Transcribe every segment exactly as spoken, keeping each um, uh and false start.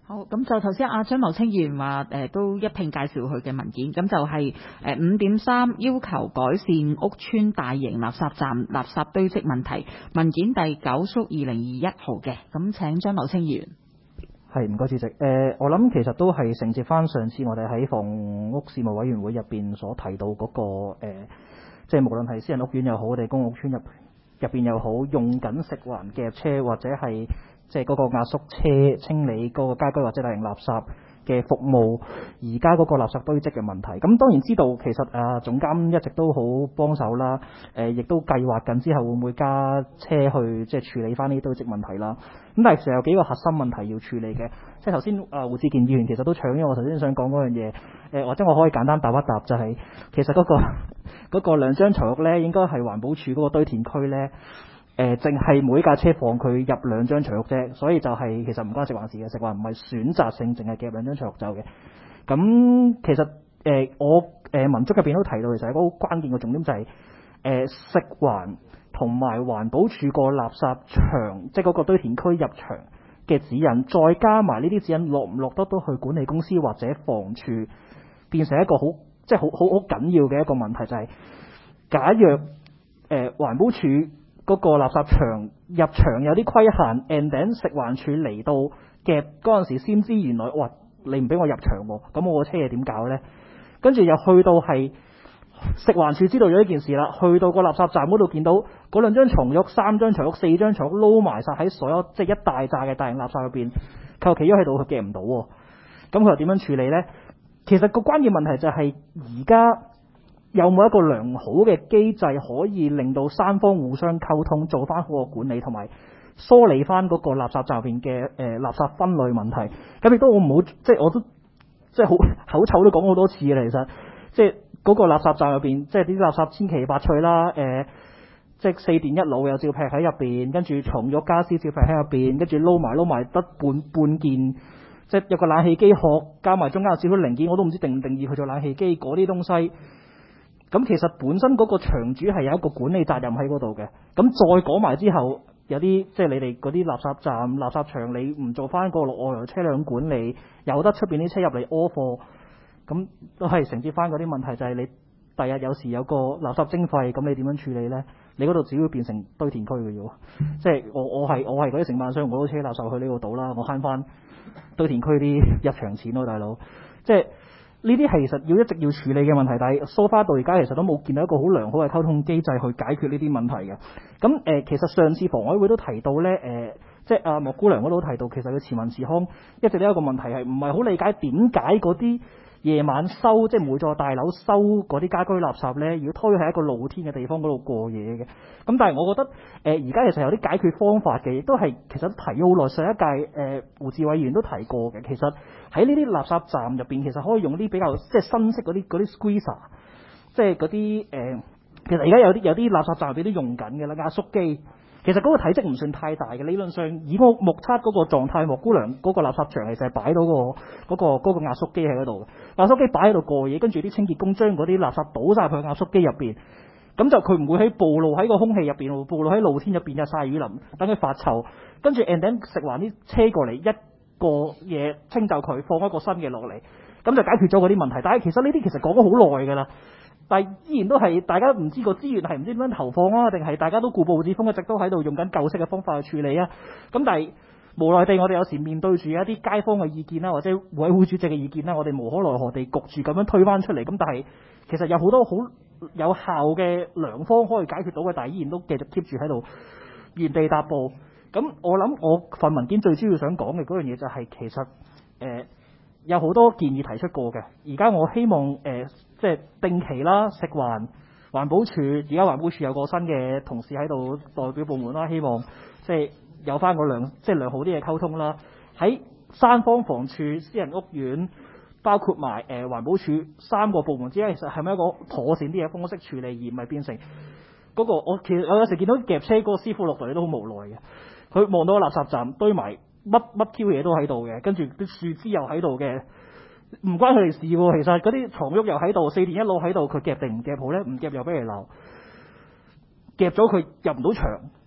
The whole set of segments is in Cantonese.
好，咁就頭先阿張茂清議員話誒、呃、都一併介紹佢嘅文件，咁就係誒五點三要求改善屋邨大型垃圾站垃圾堆積問題，文件第九縮二零二一號嘅，咁請張茂清議員。 係，唔該主席。誒、呃，我諗其實都係承接翻上次我哋喺房屋事務委員會入邊所提到嗰、那個誒、呃，即係無論係私人屋苑又好，我哋公屋邨入入邊又好，用緊食環夾車或者係即係嗰個壓縮車清理嗰個家居或者大型垃圾嘅服務，而家嗰個垃圾堆積嘅問題。咁當然知道其實啊總監一直都好幫手啦，誒、呃、亦都計劃緊之後會唔會加車去即係處理翻呢啲堆積問題啦。咁但係其實有幾個核心問題要處理嘅，即係頭先啊胡志健議員其實都搶咗我頭先想講嗰樣嘢，誒、呃、或者我可以簡單答一答，就係、是、其實嗰、那個嗰個兩張床褥咧應該係環保署嗰個堆填區咧。誒，淨係、呃、每架車放佢入兩張床褥啫，所以就係、是、其實唔關食環事嘅，食環唔係選擇性淨係夾兩張床褥走嘅。咁其實誒、呃、我誒、呃、文章入邊都提到，其實一個好關鍵嘅重點就係、是、誒、呃、食環同埋環保署個垃圾場，即係嗰個堆填區入場嘅指引，再加埋呢啲指引落唔落得到去管理公司或者房署，變成一個好即係好好好緊要嘅一個問題，就係、是、假若誒、呃、環保署嗰個垃圾場入場有啲規限 and then 食環署嚟到嘅嗰陣時先知原來，哇！你唔俾我入場喎，咁我個車嘢點搞呢？跟住又去到係食環署知道咗呢件事啦，去到個垃圾站嗰度見到嗰兩張床褥、三張床褥、四張床褥撈埋晒喺所有即係一大紮嘅大型垃圾入邊，佢又企咗喺度，佢夾唔到喎。咁佢又點樣處理呢？其實個關鍵問題就係而家有冇一個良好嘅機制可以令到三方互相溝通，做翻好個管理同埋梳理翻嗰個垃圾站入邊嘅誒垃圾分類問題。咁亦都我唔好即係我都即係好口臭都講好多次啦。其實即係嗰個垃圾站入邊，即係啲垃圾千奇百趣啦。誒、呃，即係四電一腦又照劈喺入邊，跟住床褥家私照劈喺入邊，跟住撈埋撈埋得半半件，即係有個冷氣機殼加埋中間有少少零件，我都唔知定唔定義佢做冷氣機嗰啲東西。咁其實本身嗰個場主係有一個管理責任喺嗰度嘅。咁再講埋之後，有啲即係你哋嗰啲垃圾站、垃圾場，你唔做翻個外來車輛管理，由得出邊啲車入嚟屙貨，咁都係承接翻嗰啲問題，就係你第日有時有個垃圾徵費，咁你點樣處理呢？你嗰度只會變成堆填區嘅啫喎。即係我我係我係嗰啲承辦商，我都車垃圾去呢個島啦，我慳翻堆填區啲入場錢咯，大佬。即係。呢啲係其實要一直要處理嘅問題，但係 so far 到而家其實都冇見到一個好良好嘅溝通機制去解決呢啲問題嘅。咁誒、呃，其實上次房委會都提到咧，誒、呃，即係阿莫姑娘嗰度提到，其實佢前文時康一直都有一個問題係唔係好理解點解嗰啲夜晚收即係每座大樓收嗰啲家居垃圾咧，要推喺一個露天嘅地方嗰度過夜嘅。咁但係我覺得誒而家其實有啲解決方法嘅，亦都係其實提咗好耐。上一屆誒、呃、胡志偉議員都提過嘅。其實喺呢啲垃圾站入邊，其實可以用啲比較即係新式嗰啲嗰啲 squeezer，即係嗰啲誒。其實而家有啲有啲垃圾站入邊都用緊嘅啦，壓縮機。其實嗰個體積唔算太大嘅，理論上以我目測嗰個狀態，莫姑娘嗰個垃圾場其實係擺到、嗰個嗰、嗰個嗰、嗰個壓縮機喺嗰度嘅。壓縮機擺喺度過夜，跟住啲清潔工將嗰啲垃圾倒晒去壓縮機入邊，咁就佢唔會喺暴露喺個空氣入邊，暴露喺露天入邊日曬雨淋，等佢發臭。跟住 and then 食完啲車過嚟一個嘢清走佢，放一個新嘅落嚟，咁就解決咗嗰啲問題。但係其實呢啲其實講咗好耐㗎啦。但係依然都係大家唔知個資源係唔知點樣投放啊，定係大家都固步自封，一直都喺度用緊舊式嘅方法去處理啊。咁但係無奈地，我哋有時面對住一啲街坊嘅意見啦，或者委會主席嘅意見啦，我哋無可奈何地焗住咁樣推返出嚟。咁但係其實有好多好有效嘅良方可以解決到嘅，但係依然都繼續 keep 住喺度原地踏步。咁我諗我份文件最主要想講嘅嗰樣嘢就係、是、其實誒、呃、有好多建議提出過嘅。而家我希望誒。呃即係定期啦，食環環保署，而家環保署有個新嘅同事喺度代表部門啦，希望即係有翻個良即係良好啲嘅溝通啦。喺三方房署、私人屋苑，包括埋誒、呃、環保署三個部門之間，其實係咪一個妥善啲嘅方式處理，而唔係變成嗰、那個我其實我有時見到夾車嗰個師傅落嚟都好無奈嘅，佢望到個垃圾站堆埋乜乜 Q 嘢都喺度嘅，跟住啲樹枝又喺度嘅。唔關佢哋事喎，其實嗰啲床褥又喺度，四電一腦喺度，佢夾定唔夾好咧？唔夾又俾人鬧，夾咗佢入唔到場，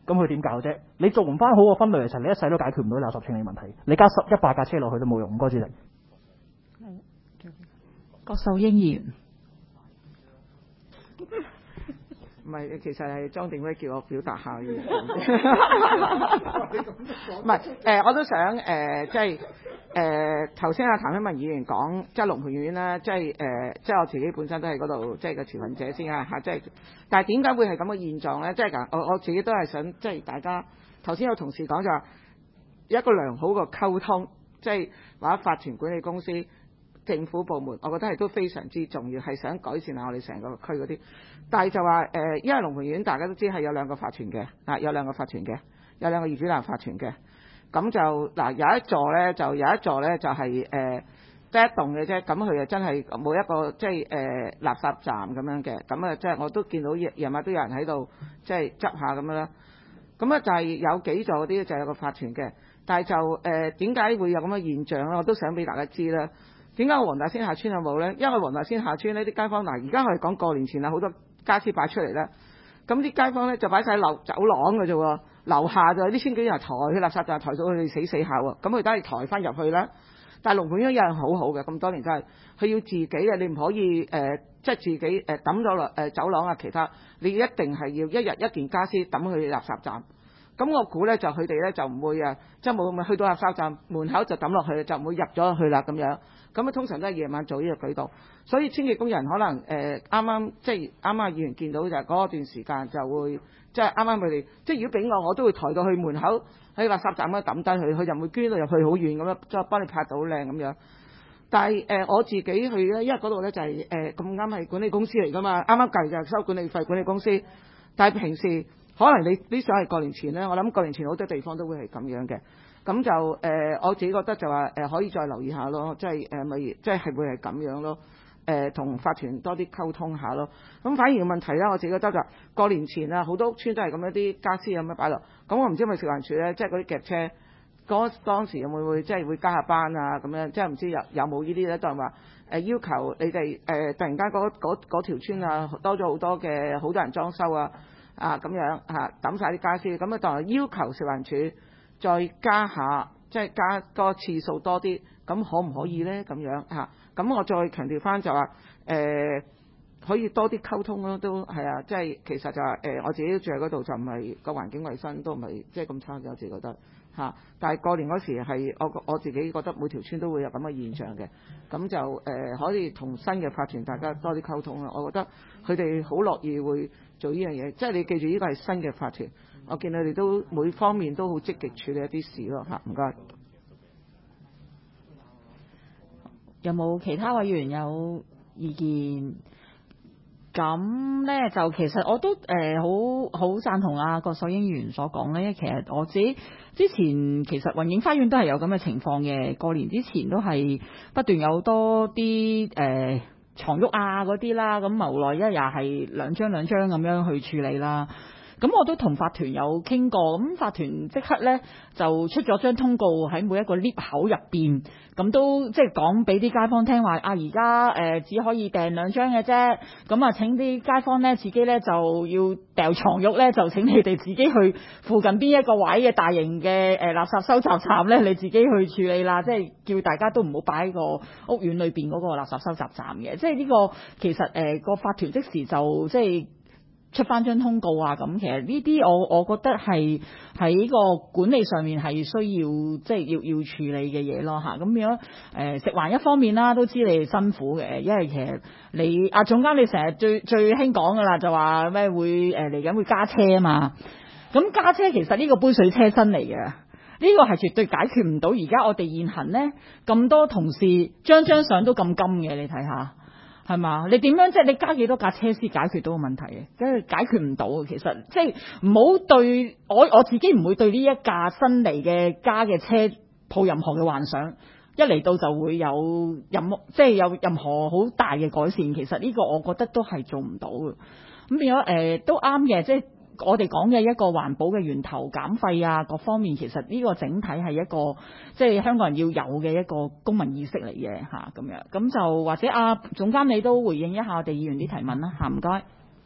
咁佢點搞啫？你做唔翻好個分類，其實你一世都解決唔到垃圾清理問題。你加十一百架車落去都冇用。唔該，主席。 郭秀英議員。 唔係，其實係莊定威叫我表達下意見。唔係，誒，我都想誒、呃，即係誒頭先阿譚希文議員講，即係龍蟠苑啦，即係誒、呃，即係我自己本身都係嗰度，即係個持份者先啊嚇，即係，但係點解會係咁嘅現狀咧？即係㗎，我我自己都係想，即係大家頭先有同事講就話一個良好嘅溝通，即係或者法團管理公司。政府部門，我覺得係都非常之重要，係想改善下我哋成個區嗰啲。但係就話誒、呃，因為龍蟠苑大家都知係有兩個法團嘅，啊有兩個法團嘅，有兩個業主立案法團嘅。咁就嗱、呃、有一座咧，就有一座咧就係誒得一棟嘅啫。咁佢又真係冇一個即係誒、呃、垃圾站咁樣嘅。咁啊即係我都見到夜夜晚都有人喺度即係執下咁樣啦。咁啊就係有幾座嗰啲就有個法團嘅，但係就誒點解會有咁嘅現象咧？我都想俾大家知啦。點解黃大仙下村有冇呢？因為黃大仙下村呢啲街坊嗱，而家我哋講過年前啊，好多家私擺出嚟啦。咁啲街坊呢，就擺晒樓走廊嘅啫喎，樓下就有啲千幾人抬去垃圾站，抬到佢哋死死下喎。咁佢都係抬翻入去啦。但係龍蟠苑有人好好嘅，咁多年真係佢要自己嘅，你唔可以誒、呃，即係自己誒抌咗落誒走廊啊，其他你一定係要一日一件家私抌去垃圾站。咁我估呢，就佢哋呢，就唔會啊，即係冇咪去到垃圾站門口就抌落去，就唔會入咗去啦咁樣。咁啊，通常都係夜晚做呢個舉動，所以清潔工人可能誒啱啱即係啱啱議員見到就係嗰段時間就會即係啱啱佢哋，即係如果俾我，我都會抬到去門口喺垃圾站嗰度抌低佢，佢就唔會捐到入去好遠咁樣，即係幫你拍到好靚咁樣。但係誒、呃、我自己去咧，因為嗰度咧就係誒咁啱係管理公司嚟㗎嘛，啱啱計就係收管理費管理公司，但係平時可能你呢想係過年前咧，我諗過年前好多地方都會係咁樣嘅。咁就誒、呃，我自己覺得就話誒、呃，可以再留意下咯，即係誒咪，即係係會係咁樣咯。誒、呃，同法團多啲溝通下咯。咁反而個問題咧，我自己覺得就過年前啊，好多屋邨都係咁樣啲家私咁樣擺落。咁我唔知係咪食環署咧，即係嗰啲夾車，嗰當時會唔會即係會加下班啊？咁樣即係唔知有有冇呢啲咧？就係話誒要求你哋誒、呃、突然間嗰嗰嗰條村啊多咗好多嘅好多人裝修啊啊咁樣嚇抌晒啲家私，咁啊當係要求食環署。再加下，即係加個次數多啲，咁可唔可以呢？咁樣嚇，咁我再強調翻就話，誒、呃、可以多啲溝通咯，都係啊，即係其實就話誒、呃，我自己住喺嗰度就唔係個環境衞生都唔係即係咁差嘅，我自己覺得嚇、啊。但係過年嗰時係我我自己覺得每條村都會有咁嘅現象嘅，咁就誒、呃、可以同新嘅法團大家多啲溝通啦。我覺得佢哋好樂意會做呢樣嘢，即係你記住呢個係新嘅法團。我見佢哋都每方面都好積極處理一啲事咯嚇，唔該。 有冇其他委員有意見？咁呢，就其實我都誒好好贊同阿郭秀英議員所講呢。其實我自己之前其實雲影花園都係有咁嘅情況嘅，過年之前都係不斷有多啲誒、呃、床褥啊嗰啲啦，咁無奈一日係兩張兩張咁樣去處理啦。咁我都同法團有傾過，咁法團即刻呢就出咗張通告喺每一個 lift 口入邊，咁都即係講俾啲街坊聽話啊，而家誒只可以訂兩張嘅啫，咁啊請啲街坊呢自己呢就要掉床褥呢，就請你哋自己去附近邊一個位嘅大型嘅誒、呃、垃圾收集站呢，你自己去處理啦，即係叫大家都唔好擺喺個屋苑裏邊嗰個垃圾收集站嘅，即係呢個其實誒個、呃、法團即時就即係。出翻張通告啊！咁其實呢啲我我覺得係喺個管理上面係需要即係要要處理嘅嘢咯嚇。咁樣誒、呃、食環一方面啦，都知你哋辛苦嘅，因為其實你阿、啊、總監你成日最最興講噶啦，就話咩會誒嚟緊會加車啊嘛。咁加車其實呢個杯水車薪嚟嘅，呢、呢個係絕對解決唔到而家我哋現行呢咁多同事張張相都咁金嘅，你睇下。係嘛？你點樣即係你加幾多架車先解決到個問題嘅？梗係解決唔到嘅。其實即係唔好對我我自己唔會對呢一架新嚟嘅加嘅車抱任何嘅幻想。一嚟到就會有任即係有任何好大嘅改善。其實呢個我覺得都係做唔到嘅。咁變咗誒、呃、都啱嘅，即係。我哋講嘅一個環保嘅源頭減廢啊，各方面其實呢個整體係一個即係香港人要有嘅一個公民意識嚟嘅嚇咁樣，咁就或者啊總監你都回應一下我哋議員啲提問啦嚇，唔該。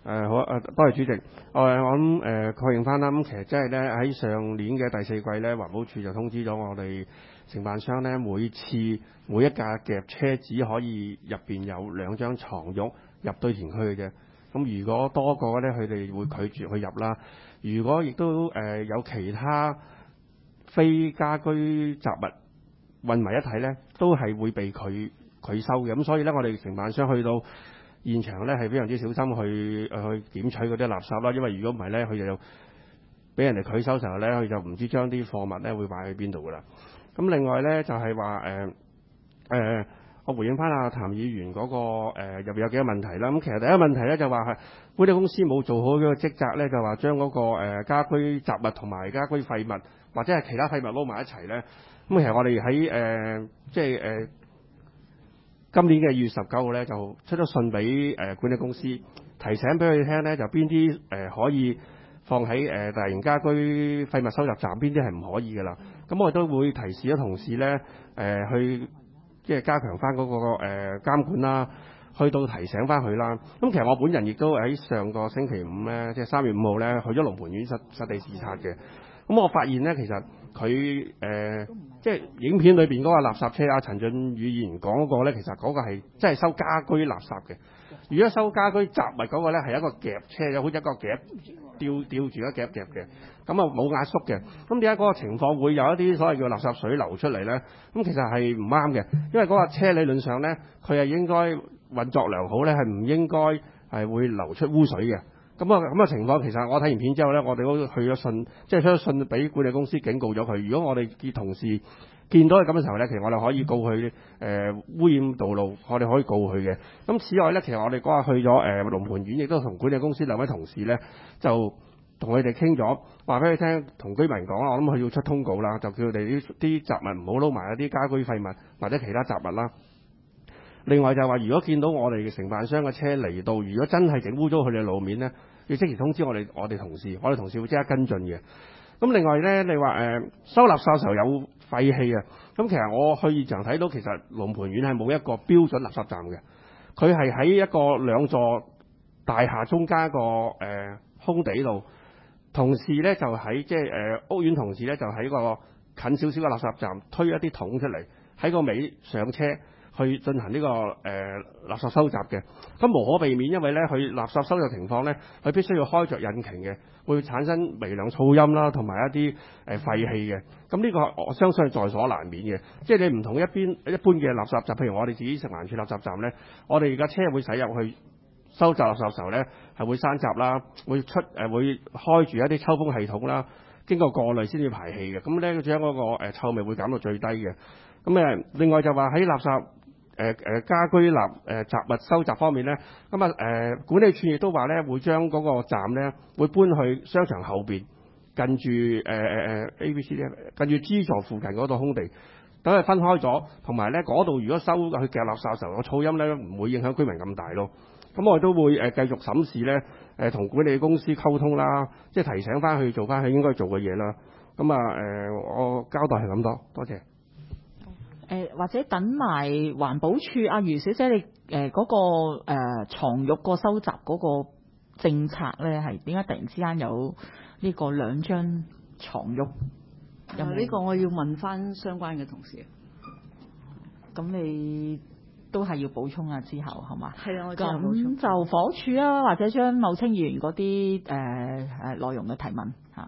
誒好啊，多謝主席。我我諗誒確認翻啦，咁其實即係咧喺上年嘅第四季咧，環保署就通知咗我哋承辦商咧，每次每一架夾車只可以入邊有兩張床褥入堆填區嘅啫。咁如果多個咧，佢哋會拒絕去入啦。如果亦都誒、呃、有其他非家居雜物混埋一體咧，都係會被拒拒收嘅。咁所以咧，我哋承辦商去到現場咧係非常之小心去誒去檢取嗰啲垃圾啦，因為如果唔係咧，佢就俾人哋拒收時候咧，佢就唔知將啲貨物咧會擺喺邊度噶啦。咁另外咧就係話誒誒，我回應翻阿譚議員嗰、那個誒入邊有幾個問題啦。咁其實第一個問題咧就話係管理公司冇做好嗰個職責咧，就話將嗰個誒家居雜物同埋家居廢物或者係其他廢物撈埋一齊咧。咁其實我哋喺誒即係誒。呃今年嘅二月十九號咧，就出咗信俾誒、呃、管理公司，提醒俾佢哋聽咧，就邊啲誒可以放喺誒、呃、大型家居廢物收集站，邊啲係唔可以㗎啦。咁我哋都會提示咗同事咧，誒、呃、去即係加強翻嗰個誒、呃、監管啦，去到提醒翻佢啦。咁其實我本人亦都喺上個星期五咧，即係三月五號咧，去咗龍蟠苑實實地視察嘅。咁我發現咧，其實佢誒、呃、即係影片裏邊嗰個垃圾車啊，陳俊宇議員講嗰個咧，其實嗰個係即係收家居垃圾嘅。如果收家居雜物嗰個咧，係一個夾車嘅，好似一個夾吊吊住一夾夾嘅，咁啊冇壓縮嘅。咁點解嗰個情況會有一啲所謂叫垃圾水流出嚟咧？咁其實係唔啱嘅，因為嗰個車理論上咧，佢係應該運作良好咧，係唔應該係會流出污水嘅。咁啊咁嘅情況，其實我睇完片之後咧，我哋都去咗信，即係出咗信俾管理公司警告咗佢。如果我哋嘅同事見到佢咁嘅時候咧，其實我哋可以告佢誒、呃、污染道路，我哋可以告佢嘅。咁此外咧，其實我哋嗰日去咗誒龍蟠苑，亦都同管理公司兩位同事咧，就同佢哋傾咗，話俾佢聽，同居民講啦，我諗佢要出通告啦，就叫佢哋啲啲雜物唔好撈埋一啲家居廢物或者其他雜物啦。另外就係話，如果見到我哋嘅承辦商嘅車嚟到，如果真係整污咗佢哋路面咧，要即時通知我哋我哋同事，我哋同事會即刻跟進嘅。咁另外咧，你話誒、呃、收垃圾時候有廢氣啊，咁其實我去現場睇到，其實龍蟠苑係冇一個標準垃圾站嘅，佢係喺一個兩座大廈中間一個誒、呃、空地度，同事咧就喺即係誒屋苑同事咧就喺個近少少嘅垃圾站推一啲桶出嚟，喺個尾上車去進行呢、這個誒、呃、垃圾收集嘅。咁無可避免，因為咧佢垃圾收集情況咧，佢必須要開着引擎嘅，會產生微量噪音啦，同埋一啲誒、呃、廢氣嘅。咁呢個我相信係在所難免嘅。即係你唔同一邊一般嘅垃圾站，譬如我哋自己食環署垃圾站咧，我哋而家車會駛入去收集垃圾時候咧，係會閂閘啦，會出誒、呃、會開住一啲抽風系統啦，經過過濾先至排氣嘅。咁咧將嗰個誒、呃、臭味會減到最低嘅。咁誒另外就話喺垃圾誒誒、呃、家居垃誒、呃、雜物收集方面咧，咁啊誒管理處亦都話咧會將嗰個站咧會搬去商場後邊，近住誒誒誒 A B C 咧，近住 G 座附近嗰度空地，等佢分開咗，同埋咧嗰度如果收去夾垃圾嘅時候，個噪音咧唔會影響居民咁大咯。咁我哋都會誒繼續審視咧，誒同管理公司溝通啦，即係提醒翻佢做翻佢應該做嘅嘢啦。咁啊誒，我交代係咁多，多謝。 誒或者等埋環保署阿余小姐你誒嗰、呃那個誒、呃、床褥個收集嗰個政策咧，係點解突然之間有呢個兩張床褥？ 有呢個我要問翻相關嘅同事。 咁你都係要補充啊？之後係嘛？ 係啊，我之後補充。 咁就房署啊，或者將茂清議員嗰啲誒誒內容嘅提問嚇。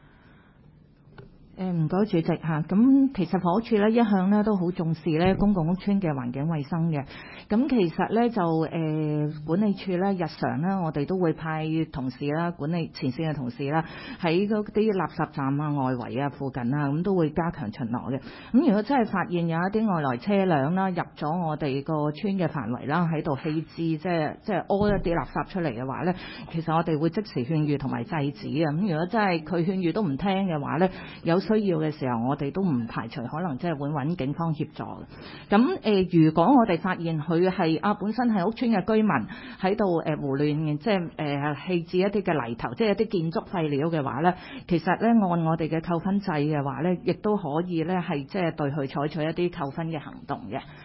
誒唔該主席嚇，咁其實房屋署咧一向咧都好重視咧公共屋邨嘅環境衛生嘅。咁其實咧就誒、呃、管理處咧日常咧我哋都會派同事啦，管理前線嘅同事啦，喺嗰啲垃圾站啊、外圍啊、附近啊，咁都會加強巡邏嘅。咁如果真係發現有一啲外來車輛啦入咗我哋個村嘅範圍啦，喺度棄置即係即係屙一啲垃圾出嚟嘅話咧，其實我哋會即時勸喻同埋制止啊。咁如果真係佢勸喻都唔聽嘅話咧，有需要嘅時候，我哋都唔排除可能即係會揾警方協助嘅。咁誒、呃，如果我哋發現佢係啊本身係屋邨嘅居民喺度誒胡亂即係誒棄置一啲嘅泥頭，即係一啲建築廢料嘅話咧，其實咧按我哋嘅扣分制嘅話咧，亦都可以咧係即係對佢採取一啲扣分嘅行動嘅。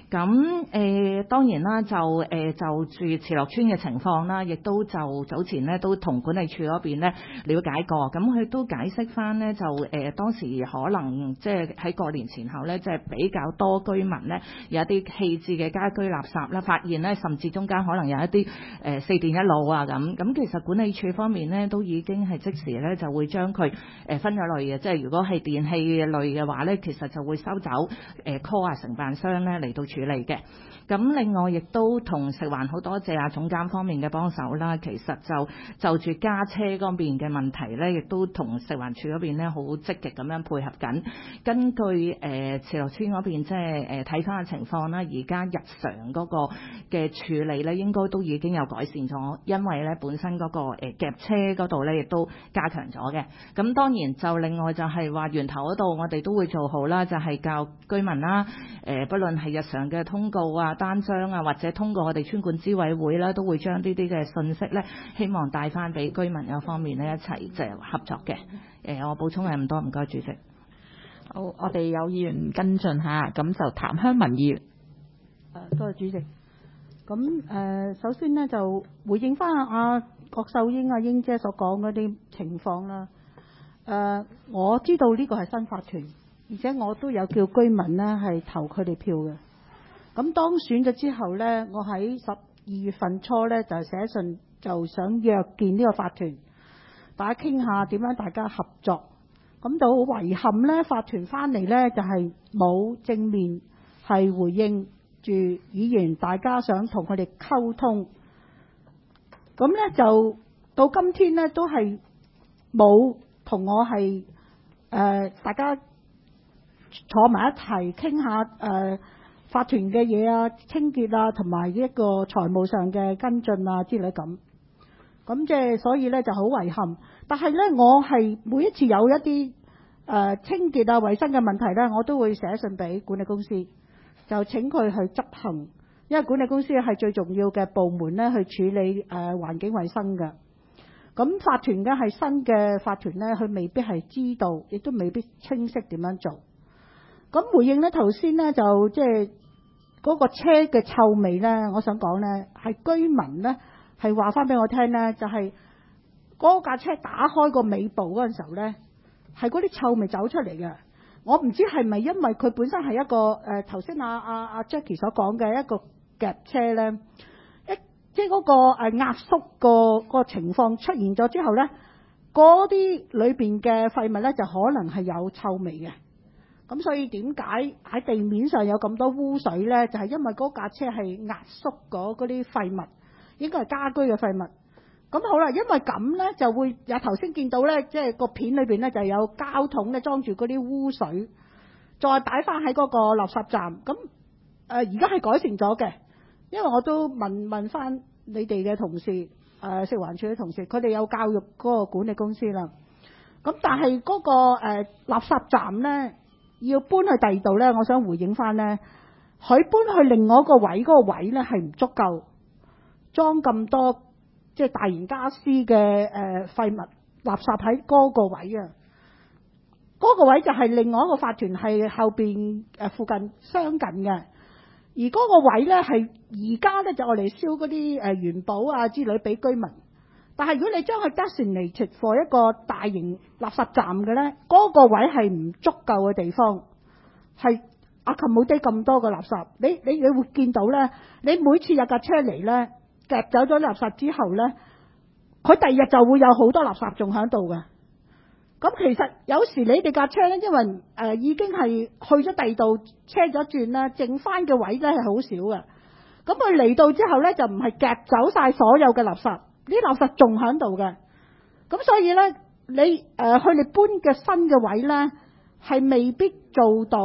咁誒、呃、當然啦，就誒、呃、就住慈樂邨嘅情況啦，亦都就早前咧都同管理處嗰邊咧了解過，咁佢都解釋翻咧就誒、呃、當時可能即係喺過年前後咧，即、就、係、是、比較多居民咧有一啲棄置嘅家居垃圾啦，發現咧甚至中間可能有一啲誒、呃、四電一腦啊咁，咁其實管理處方面咧都已經係即時咧就會將佢誒分咗類嘅，即係如果係電器類嘅話咧，其實就會收走誒、呃、call 啊承辦商咧嚟到處理嘅。咁另外亦都同食環好多謝啊總監方面嘅幫手啦，其實就就住加車嗰邊嘅問題咧，亦都同食環署嗰邊咧好積極咁樣配合緊。根據誒慈樂邨嗰邊即係誒睇翻嘅情況啦，而家日常嗰個嘅處理咧應該都已經有改善咗，因為咧本身嗰個誒夾車嗰度咧亦都加強咗嘅。咁當然就另外就係話源頭嗰度我哋都會做好啦，就係教居民啦，誒不論係日常嘅通告啊、單張啊，或者通過我哋村管支委會啦，都會將呢啲嘅信息咧，希望帶翻俾居民嗰方面咧一齊即係合作嘅。誒，我補充係咁多，唔該主席。 好，我哋有議員跟進下，咁就譚香文議員。 誒，多謝主席。咁誒、呃，首先呢，就回應翻阿郭秀英阿英姐所講嗰啲情況啦。誒、呃，我知道呢個係新法團，而且我都有叫居民呢係投佢哋票嘅。咁當選咗之後呢，我喺十二月份初呢就寫信就想約見呢個法團，大家傾下點樣大家合作。咁就好遺憾呢，法團翻嚟呢就係冇正面係回應住議員，大家想同佢哋溝通。咁呢就到今天呢都係冇同我係誒、呃、大家坐埋一齊傾下誒。呃法團嘅嘢啊、清潔啊，同埋一個財務上嘅跟進啊之類咁，咁即係所以咧就好遺憾。但係咧，我係每一次有一啲誒、呃、清潔啊、衞生嘅問題咧，我都會寫信俾管理公司，就請佢去執行，因為管理公司係最重要嘅部門咧，去處理誒、呃、環境衞生嘅。咁法團嘅係新嘅法團咧，佢未必係知道，亦都未必清晰點樣做。咁回應咧，頭先咧就即係嗰個車嘅臭味咧，我想講咧係居民咧係話翻俾我聽咧，就係嗰架車打開個尾部嗰陣時候咧，係嗰啲臭味走出嚟嘅。我唔知係咪因為佢本身係一個誒頭先阿阿阿 Jackie 所講嘅一個夾車咧，一即係嗰個誒壓縮個個情況出現咗之後咧，嗰啲裏邊嘅廢物咧就可能係有臭味嘅。咁所以點解喺地面上有咁多污水呢？就係因為嗰架車係壓縮嗰嗰啲廢物，應該係家居嘅廢物。咁好啦，因為咁呢，就會有頭先見到呢，即係個片裏邊呢，就有膠桶咧裝住嗰啲污水，再擺翻喺嗰個垃圾站。咁誒而家係改善咗嘅，因為我都問問翻你哋嘅同事，誒、呃、食環署嘅同事，佢哋有教育嗰個管理公司啦。咁但係嗰、嗰個誒、呃、垃圾站呢，要搬去第二度呢，我想回應翻呢，佢搬去另外一個位，嗰、嗰個位呢係唔足夠裝咁多即係大型家私嘅誒廢物垃圾喺嗰個位啊。嗰、嗰個位就係另外一個法團係後邊誒附近相近嘅，而嗰個位呢係而家呢就我嚟燒嗰啲誒元寶啊之類俾居民。但係如果你將佢 designated for 一個大型垃圾站嘅呢，嗰、嗰個位係唔足夠嘅地方，係 accommodate 咁多個垃圾。你你你會見到呢，你每次有架車嚟呢，夾走咗垃圾之後呢，佢第二日就會有好多垃圾仲喺度嘅。咁其實有時你哋架車呢，因為誒、呃、已經係去咗第二度車咗轉啦，剩翻嘅位呢係好少嘅。咁佢嚟到之後呢，就唔係夾走晒所有嘅垃圾。啲垃圾仲喺度嘅，咁所以咧，你誒佢哋搬嘅新嘅位咧，係未必做到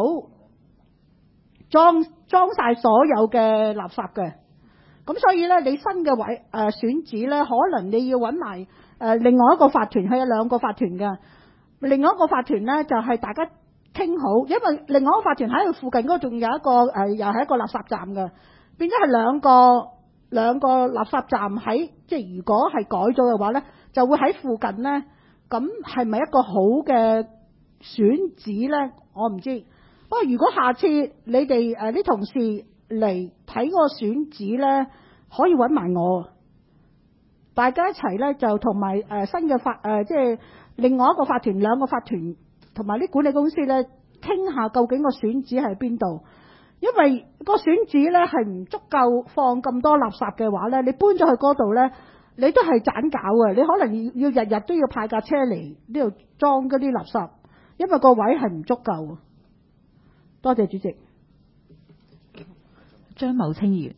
裝裝晒所有嘅垃圾嘅。咁所以咧，你新嘅位誒、呃、選址咧，可能你要揾埋誒另外一個法團，佢有兩個法團嘅。另外一個法團咧，就係、是、大家傾好，因為另外一個法團喺佢附近嗰度仲有一個誒、呃，又係一個垃圾站嘅，變咗係兩個。兩個垃圾站喺即係如果係改咗嘅話呢，就會喺附近呢。咁係咪一個好嘅選址呢？我唔知。不過如果下次你哋誒啲同事嚟睇個選址呢，可以揾埋我，大家一齊呢，就同埋誒新嘅法誒、呃，即係另外一個法團兩個法團同埋啲管理公司呢，傾下究竟個選址喺邊度。因為個選址呢係唔足夠放咁多垃圾嘅話呢，你搬咗去嗰度呢，你都係盞搞嘅，你可能要要日日都要派架車嚟呢度裝嗰啲垃圾，因為個位係唔足夠。多謝主席。 張茂清議員。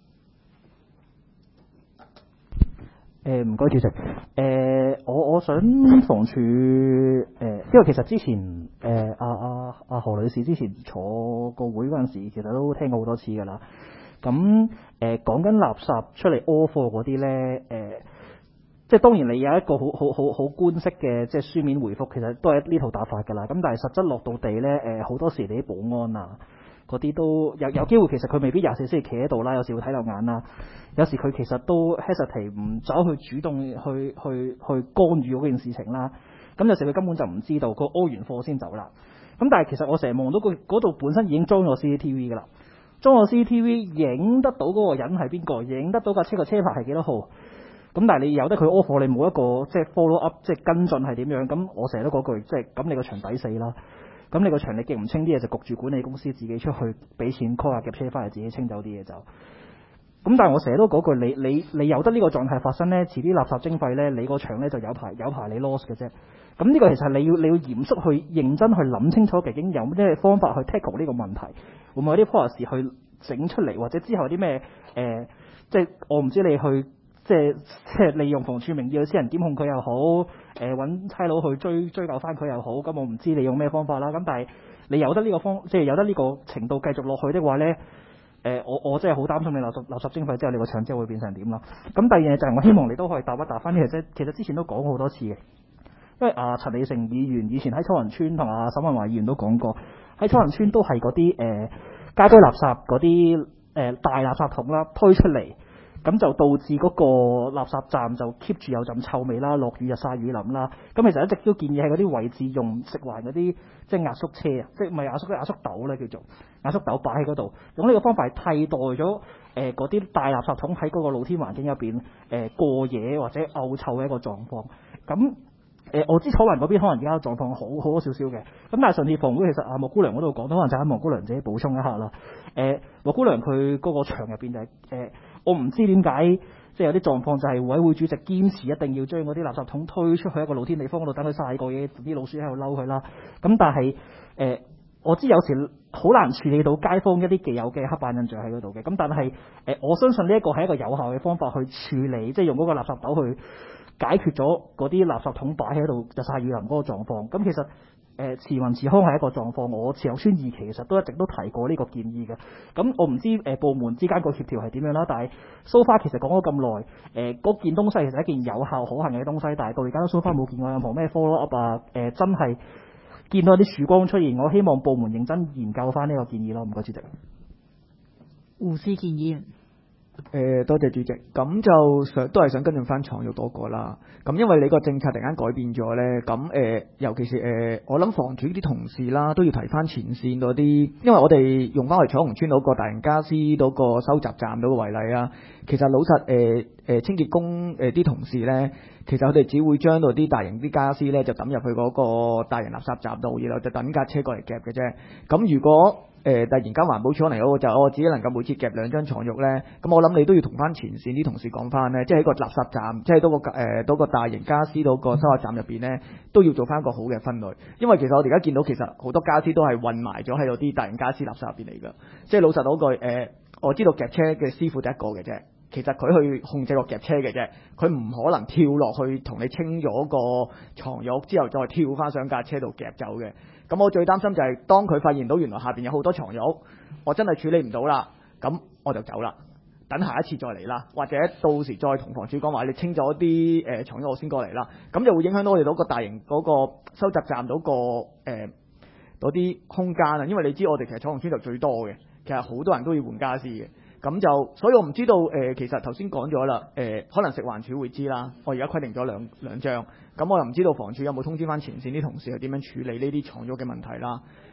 誒唔該主席，誒、呃、我我想房署誒、呃，因為其實之前誒阿阿阿何女士之前坐個會嗰陣時，其實都聽過好多次㗎啦。咁誒講緊垃圾出嚟屙貨嗰啲咧，誒、呃、即係當然你有一個好好好好官式嘅即係書面回覆，其實都係呢套打法㗎啦。咁但係實質落到地咧，誒、呃、好多時你啲保安啊嗰啲都有有機會，其實佢未必廿四小時企喺度啦，有時會睇漏眼啦。有時佢其實都 hesitate 唔走去主動去去去干預嗰件事情啦。咁有時佢根本就唔知道，佢屙完貨先走啦。咁但係其實我成日望到佢嗰度本身已經裝咗 C C T V 㗎啦，裝咗 C C T V 影得到嗰個人係邊個，影得到架車個車牌係幾多號。咁但係你由得佢屙貨，你冇一個即係 follow up 即係跟進係點樣？咁我成日都嗰句，即係咁你個場抵死啦。咁你個場你記唔清啲嘢，就焗住管理公司自己出去俾錢 call 下夾車翻嚟，自己清走啲嘢就。咁但係我成日都嗰句，你你你有得呢個狀態發生呢，遲啲垃圾徵費呢，你個場呢就有排有排你 loss 嘅啫。咁呢個其實你要你要嚴肅去認真去諗清楚，究竟有咩方法去 tackle 呢個問題，會唔會有啲 policy 去整出嚟，或者之後啲咩誒，即係我唔知你去即係即係利用房署名義去私人檢控佢又好，誒揾差佬去追追究翻佢又好，咁我唔知你用咩方法啦。咁但係你有得呢個方，即係有得呢個程度繼續落去的話呢。誒、呃，我我真係好擔心你垃圾垃圾徵費之後，你個場之後會變成點啦？咁第二嘢就係我希望你都可以答一答翻啲嘢啫。其實之前都講過好多次嘅，因為啊陳李成議員以前喺彩雲村同阿沈文華議員都講過，喺彩雲村都係嗰啲誒家居垃圾嗰啲誒大垃圾桶啦推出嚟，咁就導致嗰個垃圾站就 keep 住有陣臭味啦，落雨日曬雨淋啦。咁其實一直都建議喺嗰啲位置用食環嗰啲即係壓縮車啊，即係唔係壓縮壓縮斗咧叫做壓縮斗擺喺嗰度，用呢個方法係替代咗誒嗰啲大垃圾桶喺嗰個露天環境入邊誒過夜或者嘔臭嘅一個狀況。咁誒、呃、我知彩雲嗰邊可能而家狀況好好少少嘅，咁但係上次房會其實阿莫姑娘嗰度講，可能就喺莫姑娘自己補充一下啦。誒、呃、莫姑娘佢嗰個場入邊就係、是、誒。呃我唔知點解，即係有啲狀況就係委會主席堅持一定要將嗰啲垃圾桶推出去一個露天地方嗰度，等佢曬過嘢，啲老鼠喺度嬲佢啦。咁但係誒、呃，我知有時好難處理到街坊一啲既有嘅刻板印象喺嗰度嘅。咁但係誒、呃，我相信呢一個係一個有效嘅方法去處理，即係用嗰個垃圾斗去解決咗嗰啲垃圾桶擺喺度日曬雨淋嗰個狀況。咁其實。誒慈雲慈康係一個狀況，我慈樂村二期其實都一直都提過呢個建議嘅。咁我唔知誒、呃、部門之間個協調係點樣啦，但係 so far 其實講咗咁耐，誒、呃、嗰件東西其實係一件有效可行嘅東西，但係到而家都 so far 冇見過任何咩 follow up 啊，誒、呃、真係見到有啲曙光出現，我希望部門認真研究翻呢個建議咯。唔該主席。 胡志健議員。 誒、呃、多謝主席，咁就想都係想跟進翻廠肉多個啦。咁因為你個政策突然間改變咗咧，咁誒、呃、尤其是誒、呃、我諗房署啲同事啦，都要提翻前線嗰啲，因為我哋用翻我哋彩虹村嗰個大型家私嗰個收集站嗰個為例啊，其實老實誒誒、呃、清潔工誒啲、呃、同事咧，其實佢哋只會將到啲大型啲家私咧就抌入去嗰個大型垃圾站度，然後就等架車過嚟夾嘅啫。咁如果誒、呃、突然間環保署嚟嗰個就我自己能夠每次夾兩張床褥咧，咁我諗你都要同翻前線啲同事講翻咧，即係喺個垃圾站，即係多個誒多個大型家私嗰個收納站入邊咧，都要做翻一個好嘅分類。因為其實我哋而家見到其實好多家私都係混埋咗喺度啲大型家私垃圾入邊嚟㗎。即係老實嗰句誒，我知道夾車嘅師傅得一個嘅啫，其實佢去控制個夾車嘅啫，佢唔可能跳落去同你清咗個床褥之後再跳翻上架車度夾走嘅。咁我最擔心就係當佢發現到原來下邊有好多床褥，我真係處理唔到啦，咁我就走啦，等下一次再嚟啦，或者到時再同房署講話你清咗啲誒床褥我先過嚟啦，咁就會影響到我哋嗰個大型嗰個收集站嗰個誒嗰啲空間啊，因為你知我哋其實彩虹村就最多嘅，其實好多人都要換家私嘅。咁就，所以我唔知道誒、呃，其實頭先講咗啦，誒、呃，可能食環署會知啦。我而家規定咗兩兩張，咁我又唔知道房署有冇通知翻前線啲同事係點樣處理呢啲床褥嘅問題啦。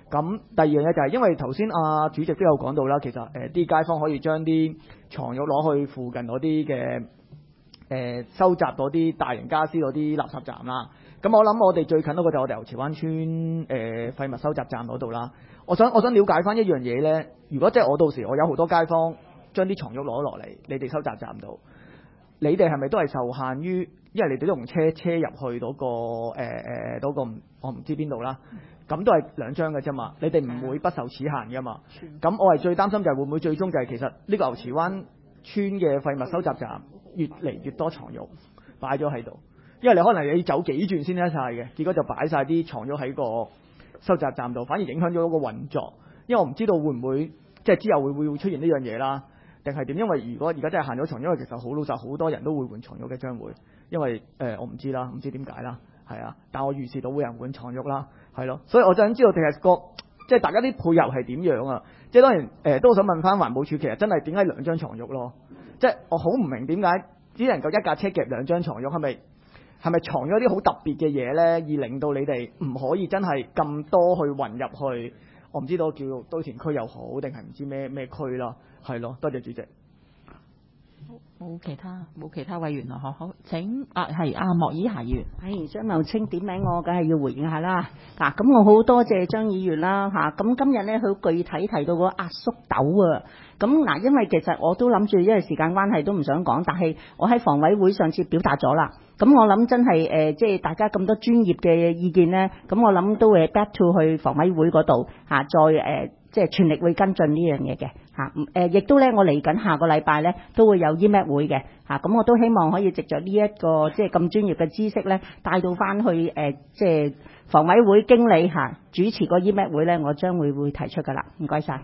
咁第二樣嘢就係因為頭先阿主席都有講到啦，其實誒啲、呃、街坊可以將啲床褥攞去附近嗰啲嘅誒收集嗰啲大型家私嗰啲垃圾站啦。咁我諗我哋最近嗰個就係我哋牛池灣村誒、呃、廢物收集站嗰度啦。我想我想了解翻一樣嘢咧，如果即係我到時我有好多街坊將啲床褥攞落嚟，你哋收集站度，你哋係咪都係受限於？因為你哋都用車車入去嗰、嗰個誒誒嗰個我唔知邊度啦，咁都係兩張嘅啫嘛，你哋唔會不受此限㗎嘛。咁我係最擔心就係會唔會最終就係其實呢個牛池灣村嘅廢物收集站越嚟越多床褥擺咗喺度，因為你可能你要走幾轉先得晒嘅，結果就擺晒啲床褥喺個收集站度，反而影響咗嗰個運作。因為我唔知道會唔會即係之後會會會出現呢樣嘢啦，定係點？因為如果而家真係限咗床，因為其實好老實，好多人都會換床褥嘅將會。因為誒、呃、我唔知啦，唔知點解啦，係啊，但我預示到會有人換床褥啦，係咯，所以我就想知道其實個即係大家啲配合係點樣啊？即係當然誒、呃、都想問翻環保署，其實真係點解兩張床褥咯？即係我好唔明點解只能夠一架車夾兩張床褥，係咪係咪藏咗啲好特別嘅嘢咧，而令到你哋唔可以真係咁多去混入去？我唔知道叫堆填區又好，定係唔知咩咩區啦，係咯，多謝主席。 冇其他冇其他委員啦，好好請啊係阿莫以霞議員， 係張茂清點名我，梗係要回應下啦。嗱，咁我好多謝張議員啦嚇。咁今日咧佢具體提到個壓縮斗啊。咁嗱，因為其實我都諗住，因為時間關係都唔想講，但係我喺房委會上次表達咗啦。咁我諗真係誒、呃，即係大家咁多專業嘅意見咧，咁我諗都會 back to 去房委會嗰度嚇，再誒、呃、即係全力會跟進呢樣嘢嘅嚇。誒，亦都咧，我嚟緊下個禮拜咧都會有 E M A C 會嘅嚇。咁我都希望可以藉着呢一個即係咁專業嘅知識咧，帶到翻去誒、呃，即係房委會經理嚇、啊、主持個 E M A C 會咧，我將會會提出噶啦。唔該晒。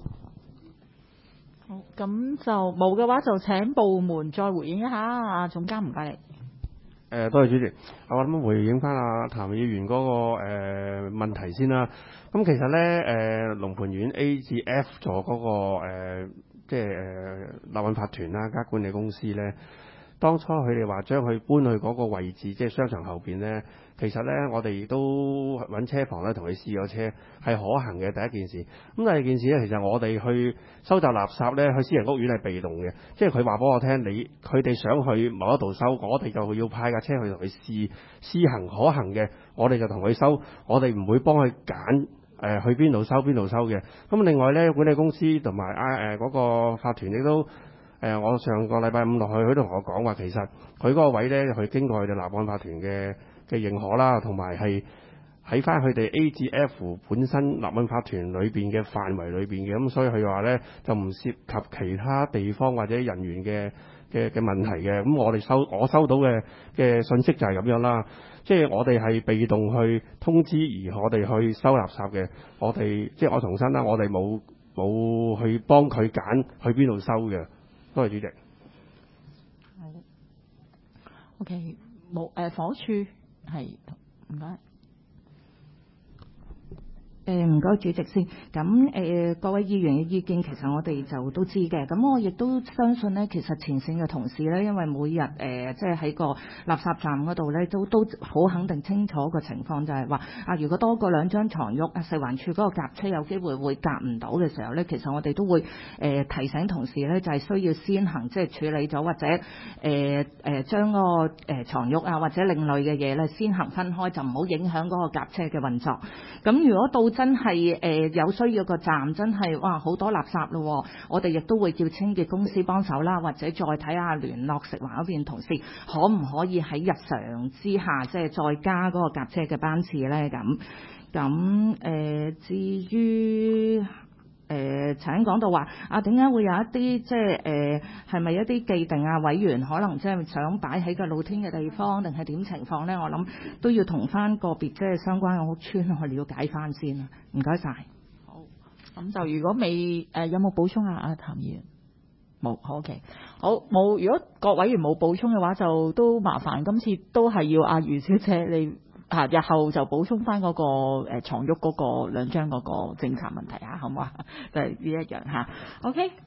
好，咁就冇嘅話就請部門再回應一下。啊，總監唔該你。 誒、呃，多謝主席。我諗回應翻阿譚議員嗰、那個誒、呃、問題先啦。咁其實咧，誒、呃、龍蟠苑 A 至 F 座嗰、那個、呃、即係誒立案法團啦加管理公司咧，當初佢哋話將佢搬去嗰個位置，即係商場後邊咧。其實咧，我哋都揾車房咧，同佢試咗車，係可行嘅第一件事。咁第二件事咧，其實我哋去收集垃圾咧，去私人屋苑係被動嘅，即係佢話俾我聽，你佢哋想去某一度收，我哋就要派架車去同佢試試行可行嘅，我哋就同佢收，我哋唔會幫佢揀誒去邊度收邊度收嘅。咁另外咧，管理公司同埋啊誒嗰個法團亦都誒、呃，我上個禮拜五落去，佢都同我講話，其實佢嗰個位咧，佢經過佢哋立案法團嘅嘅認可啦，同埋係喺翻佢哋 A 至 F 本身立案法團裏邊嘅範圍裏邊嘅，咁所以佢話咧就唔涉及其他地方或者人員嘅嘅嘅問題嘅。咁我哋收我收到嘅嘅信息就係咁樣啦，即係我哋係被動去通知而我哋去收垃圾嘅，我哋即係我重申啦，我哋冇冇去幫佢揀去邊度收嘅。多謝主席。 好 ，OK， 冇誒房署。係，唔該。 誒唔該主席先，咁誒、呃、各位議員嘅意見其實我哋就都知嘅，咁我亦都相信呢，其實前線嘅同事呢，因為每日誒、呃、即係喺個垃圾站嗰度呢，都都好肯定清楚個情況，就係話啊，如果多過兩張床褥，啊食環署嗰個夾車有機會會夾唔到嘅時候呢，其實我哋都會誒、呃、提醒同事呢，就係、是、需要先行即係處理咗，或者誒誒、呃、將嗰個誒牀褥啊或者另類嘅嘢呢，先行分開，就唔好影響嗰個夾車嘅運作。咁如果到真係誒、呃、有需要個站真係哇好多垃圾咯，我哋亦都會叫清潔公司幫手啦，或者再睇下聯絡食環嗰邊同事可唔可以喺日常之下即係再加嗰個夾車嘅班次咧咁。咁誒、呃、至於誒、呃、請講到話啊，點解會有一啲即係誒係咪一啲既定啊委員可能即係想擺喺個露天嘅地方，定係點情況咧？我諗都要同翻個別即係相關嘅屋邨去了解翻先啦。唔該晒。 好，咁就如果未誒、呃、有冇補充啊？阿譚議員冇，好 OK， 好冇。如果各委員冇補充嘅話，就都麻煩今次都係要阿余小姐你。啊！日後就補充翻嗰、那個誒、呃、牀褥嗰個兩張嗰個政策問題嚇，好唔好啊？就係呢一樣嚇。OK。